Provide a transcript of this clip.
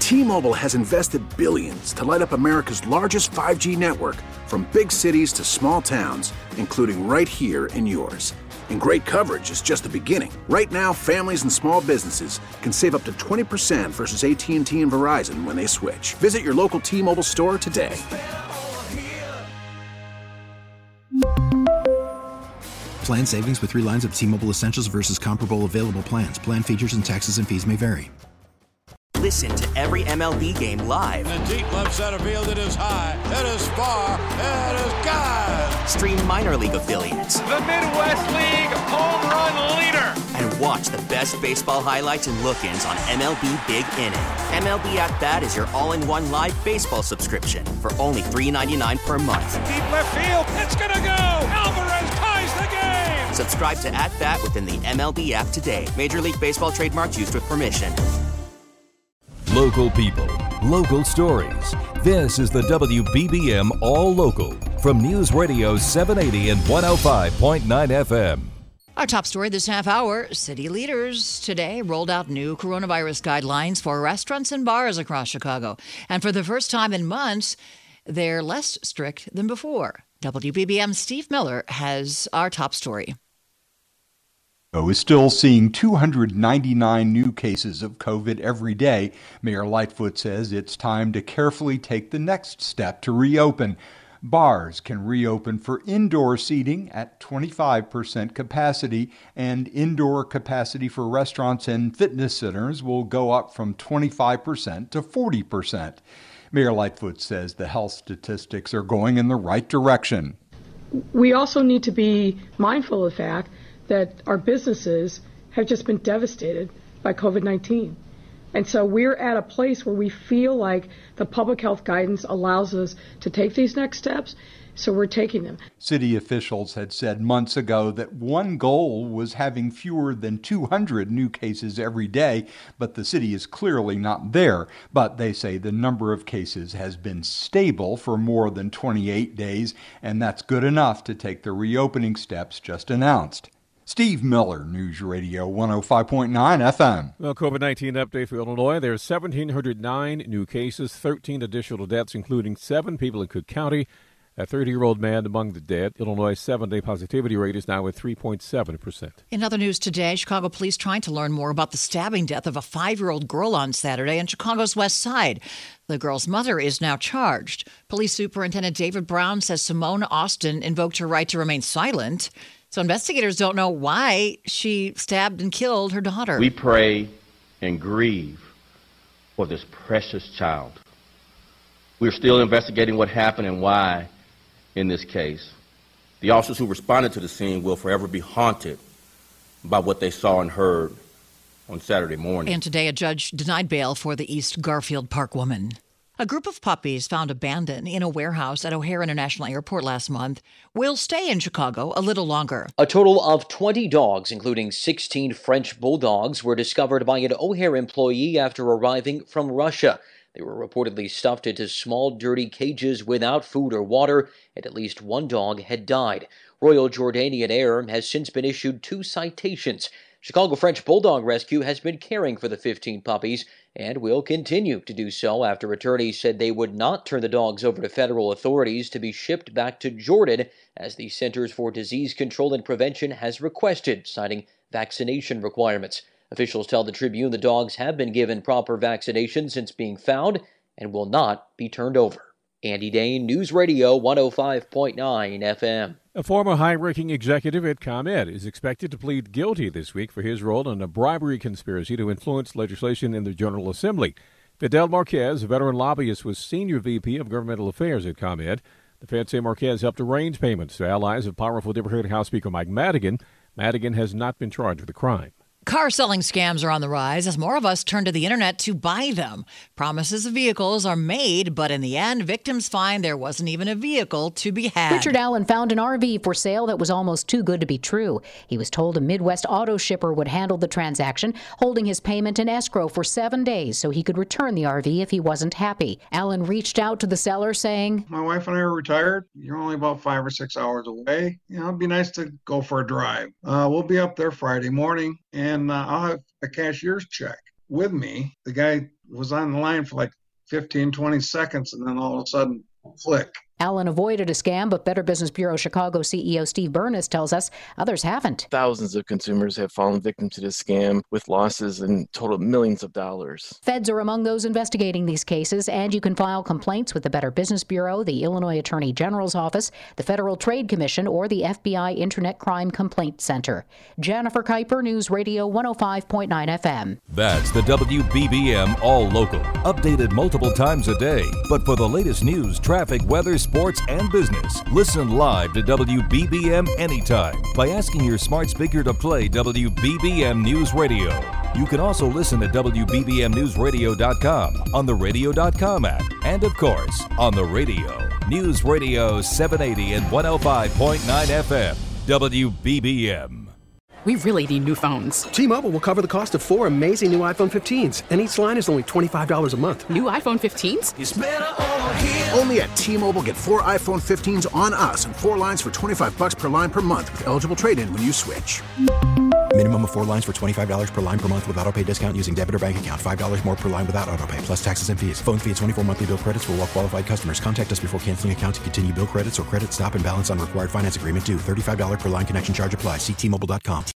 T-Mobile has invested billions to light up America's largest 5G network, from big cities to small towns, including right here in yours. And great coverage is just the beginning. Right now, families and small businesses can save up to 20% versus AT&T and Verizon when they switch. Visit your local T-Mobile store today. Plan savings with 3 lines of T-Mobile Essentials versus comparable available plans. Plan features and taxes and fees may vary. Listen to every MLB game live. In the deep left center field, it is high, it is far, it is gone. Stream minor league affiliates. The Midwest League home run leader. And watch the best baseball highlights and look-ins on MLB Big Inning. MLB At Bat is your all-in-one live baseball subscription for only $3.99 per month. Deep left field, it's gonna go. Alvarez ties the game. Subscribe to At Bat within the MLB app today. Major League Baseball trademarks used with permission. Local people, local stories. This is the WBBM All Local from News Radio 780 and 105.9 FM. Our top story this half hour, city leaders today rolled out new coronavirus guidelines for restaurants and bars across Chicago. And for the first time in months, they're less strict than before. WBBM's Steve Miller has our top story. Is still seeing 299 new cases of COVID every day. Mayor Lightfoot says it's time to carefully take the next step to reopen. Bars can reopen for indoor seating at 25% capacity, and indoor capacity for restaurants and fitness centers will go up from 25% to 40%. Mayor Lightfoot says the health statistics are going in the right direction. We also need to be mindful of the fact that our businesses have just been devastated by COVID-19. And so we're at a place where we feel like the public health guidance allows us to take these next steps, so we're taking them. City officials had said months ago that one goal was having fewer than 200 new cases every day, but the city is clearly not there. But they say the number of cases has been stable for more than 28 days, and that's good enough to take the reopening steps just announced. Steve Miller, News Radio 105.9 FM. Well, COVID-19 update for Illinois. There's 1,709 new cases, 13 additional deaths, including 7 people in Cook County. A 30-year-old man among the dead. Illinois' 7-day positivity rate is now at 3.7%. In other news today, Chicago police trying to learn more about the stabbing death of a 5-year-old girl on Saturday in Chicago's West Side. The girl's mother is now charged. Police Superintendent David Brown says Simone Austin invoked her right to remain silent. So investigators don't know why she stabbed and killed her daughter. We pray and grieve for this precious child. We're still investigating what happened and why in this case. The officers who responded to the scene will forever be haunted by what they saw and heard on Saturday morning. And today a judge denied bail for the East Garfield Park woman. A group of puppies found abandoned in a warehouse at O'Hare International Airport last month will stay in Chicago a little longer. A total of 20 dogs, including 16 French bulldogs, were discovered by an O'Hare employee after arriving from Russia. They were reportedly stuffed into small, dirty cages without food or water, and at least one dog had died. Royal Jordanian Air has since been issued 2 citations. Chicago French Bulldog Rescue has been caring for the 15 puppies and will continue to do so after attorneys said they would not turn the dogs over to federal authorities to be shipped back to Jordan, as the Centers for Disease Control and Prevention has requested, citing vaccination requirements. Officials tell the Tribune the dogs have been given proper vaccination since being found and will not be turned over. Andy Dane, News Radio 105.9 FM. A former high-ranking executive at ComEd is expected to plead guilty this week for his role in a bribery conspiracy to influence legislation in the General Assembly. Fidel Marquez, a veteran lobbyist, was senior VP of Governmental Affairs at ComEd. The Fed say Marquez helped arrange payments to allies of powerful Democratic House Speaker Mike Madigan. Madigan has not been charged with a crime. Car selling scams are on the rise as more of us turn to the internet to buy them. Promises of vehicles are made, but in the end, victims find there wasn't even a vehicle to be had. Richard Allen found an RV for sale that was almost too good to be true. He was told a Midwest auto shipper would handle the transaction, holding his payment in escrow for 7 days so he could return the RV if he wasn't happy. Allen reached out to the seller saying, "My wife and I are retired. You're only about 5 or 6 hours away. It'd be nice to go for a drive. We'll be up there Friday morning, and I'll have a cashier's check with me." The guy was on the line for like 15, 20 seconds, and then all of a sudden, click. Allen avoided a scam, but Better Business Bureau Chicago CEO Steve Burness tells us others haven't. Thousands of consumers have fallen victim to this scam with losses in total millions of dollars. Feds are among those investigating these cases, and you can file complaints with the Better Business Bureau, the Illinois Attorney General's Office, the Federal Trade Commission, or the FBI Internet Crime Complaint Center. Jennifer Kuiper, News Radio 105.9 FM. That's the WBBM All Local. Updated multiple times a day. But for the latest news, traffic, weather, sports, and business, listen live to WBBM anytime by asking your smart speaker to play WBBM News Radio. You can also listen at WBBMNewsRadio.com, on the Radio.com app, and of course, on the radio. News Radio 780 and 105.9 FM, WBBM. We really need new phones. T-Mobile will cover the cost of 4 amazing new iPhone 15s, and each line is only $25 a month. New iPhone 15s? It's better over here. Only at T-Mobile, get 4 iPhone 15s on us and 4 lines for $25 per line per month with eligible trade-in when you switch. Minimum of 4 lines for $25 per line per month with autopay discount using debit or bank account. $5 more per line without autopay, plus taxes and fees. Phone fee at 24 monthly bill credits for well-qualified customers. Contact us before canceling account to continue bill credits or credit stop and balance on required finance agreement due. $35 per line connection charge applies. See T-Mobile.com.